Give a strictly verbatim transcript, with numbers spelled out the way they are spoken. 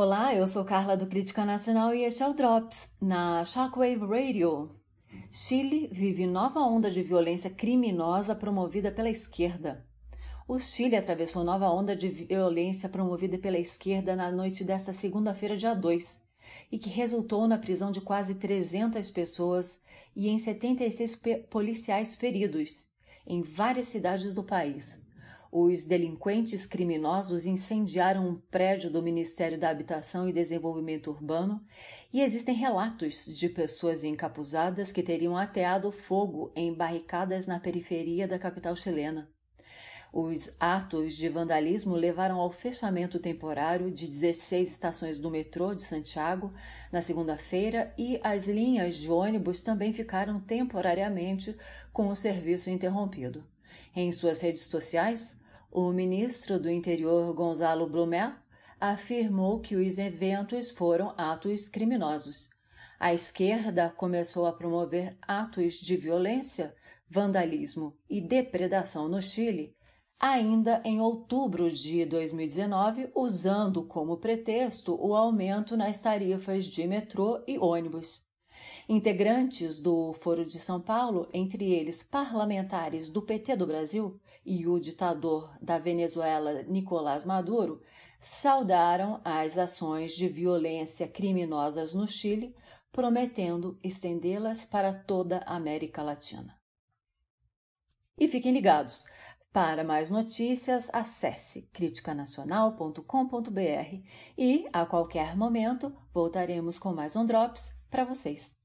Olá, eu sou Carla do Crítica Nacional e este é o Drops, na Shockwave Radio. Chile vive nova onda de violência criminosa promovida pela esquerda. O Chile atravessou nova onda de violência promovida pela esquerda na noite desta segunda-feira, dia dois, e que resultou na prisão de quase trezentas pessoas e em setenta e seis policiais feridos, em várias cidades do país. Os delinquentes criminosos incendiaram um prédio do Ministério da Habitação e Desenvolvimento Urbano e existem relatos de pessoas encapuzadas que teriam ateado fogo em barricadas na periferia da capital chilena. Os atos de vandalismo levaram ao fechamento temporário de dezesseis estações do metrô de Santiago na segunda-feira e as linhas de ônibus também ficaram temporariamente com o serviço interrompido. Em suas redes sociais, o ministro do Interior, Gonzalo Blumel, afirmou que os eventos foram atos criminosos. A esquerda começou a promover atos de violência, vandalismo e depredação no Chile ainda em outubro de dois mil e dezenove, usando como pretexto o aumento nas tarifas de metrô e ônibus. Integrantes do Foro de São Paulo, entre eles parlamentares do P T do Brasil e o ditador da Venezuela, Nicolás Maduro, saudaram as ações de violência criminosas no Chile, prometendo estendê-las para toda a América Latina. E fiquem ligados! Para mais notícias, acesse critica nacional ponto com ponto br e, a qualquer momento, voltaremos com mais um Drops para vocês.